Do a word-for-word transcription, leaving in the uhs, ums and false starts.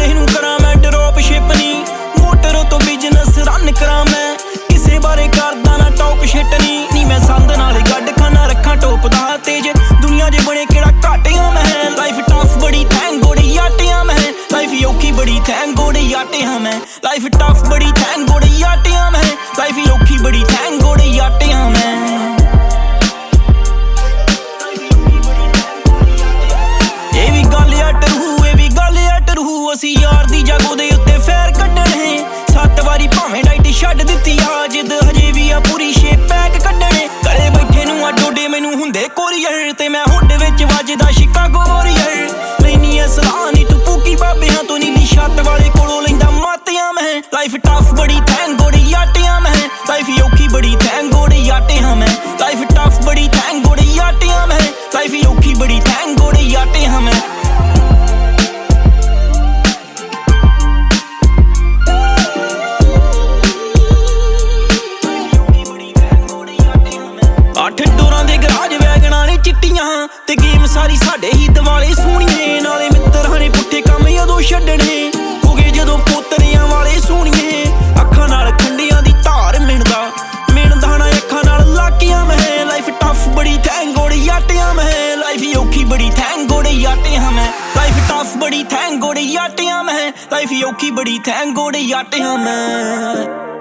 काले नू करा मैं ड्रॉप शिप नी, मोटर तो बिजनेस रन करा मैं, किसे बारे करदा ना टॉप शिट नी। नी मैं संद नाल गड्ड खाना रखा टॉप दा तेज, दुनिया जे बने केड़ा घाटियां मैं। लाइफ टफ बड़ी थैंक गॉड याटियां मैं, लाइफ औखी बड़ी थैंक गॉड याटियां मैं। लाइफ टफ बड़ी थैंक गॉड याटियां मैं, लाइफ औखी बड़ी थैंक गॉड याटियां मैं। ये भी गल आ टरू, ये भी गल आ टरू, असी यार दी जागो दे उत्ते फैर कड्डणे, सत्त वारी भावें डाइट छड्ड दित्ती आ, जिद हजे भी आ पूरी शेप पैक कड्डणे। घरे बैठे नू आ डोडे मैनू हुंदे कोरियर, ते मैं हुड विच वजदा शिकागो वॉरियर। लैनी ऐ सलाह नी तू भूकी बाबेहां तो, नीली छत्त वाले कोलों लैंदा मातियां मैं। लाइफ टफ बड़ी थैंक गॉड याटियां मैं, लाइफ औखी बड़ी थैंक गॉड याटियां मैं। लाइफ टफ बड़ी थैंक गॉड याटियां मैं, लाइफ औखी बड़ी थैंक गॉड याटियां मैं। अठ डोरां दे गराज वैगनां ने चिट्टियां, ते गेम सारी साडे ही दिवाले सोहणीए। नाले मित्तरां ने पुट्ठे काम उदों छड्डणे, हो गए जदों पोतरियां वाले सोहणीए। अखां नाल खंडियां दी धार मिणदा, मिणदा ना अखां नाल लाकियां मैं। लाइफ टफ बड़ी थैंक गॉड याटियां मैं, लाइफ औखी बड़ी थैंक गॉड याटियां मैं। लाइफ टफ बड़ी थैंक गॉड याटियां मैं, लाइफ औखी बड़ी थैंक गॉड याटियां मैं।